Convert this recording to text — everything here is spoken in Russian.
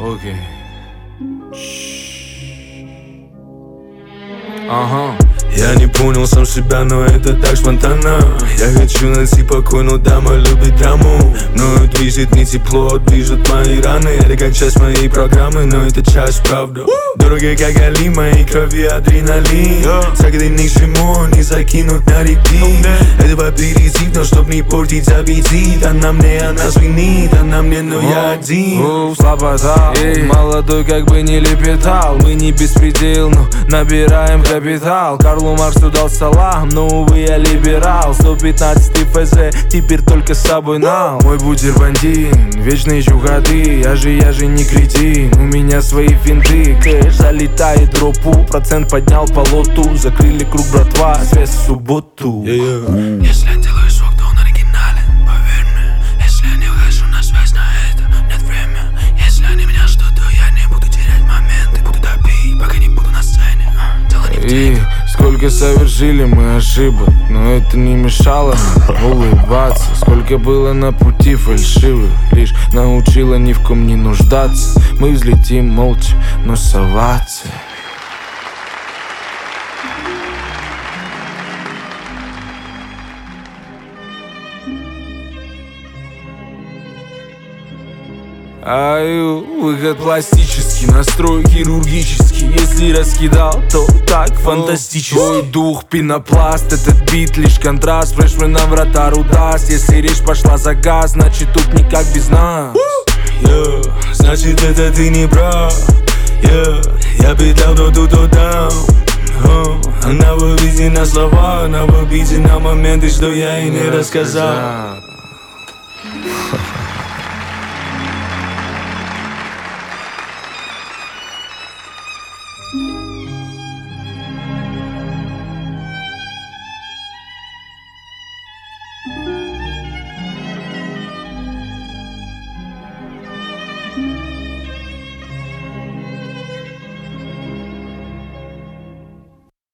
Окей. Ага. Я не понял сам себя, но это так спонтанно. Я хочу найти покой, но дама любит драму. Мною движет не тепло, движут мои раны. Это как часть моей программы, но это часть правды. Дорого как Али, моей крови адреналин. Загоды ни к чему, не закинут на репит. Это аперитив, но чтоб не портить аппетит. Она мне, она звенит, она мне, но я один. Слабота, молодой как бы не лепетал. Мы не беспредел, но набираем капитал. Карлу Марксу дал салам, но увы я либерал. 115 ФЗ, теперь только с собой нам. Мой путь серпантин, вечно ищу ходы. Я же не кретин, у меня свои финты. Кэш залетает в ропу, процент поднял по лоту. Закрыли круг, братва, связь в субботу. Если я делаю звук, то он оригинален, поверь мне. Если я не выхожу на связь, на это нет времени. Если они меня ждут, то я не буду терять моменты. Буду добить, пока не буду на сцене. Дело не в деньгах. Сколько совершили мы ошибок, но это не мешало нам улыбаться. Сколько было на пути фальшивых, лишь научило ни в ком не нуждаться. Мы взлетим молча, но соваться. Выход пластический, настрой хирургический. Если раскидал, то так фантастически. Твой дух пенопласт, этот бит лишь контраст. Фрешменам вратарь удаст. Если речь пошла за газ, значит тут никак без нас. Значит это ты не прав. Я петлял то тут, то там. Она в обиде на слова, она в обиде на моменты, что я ей не рассказал.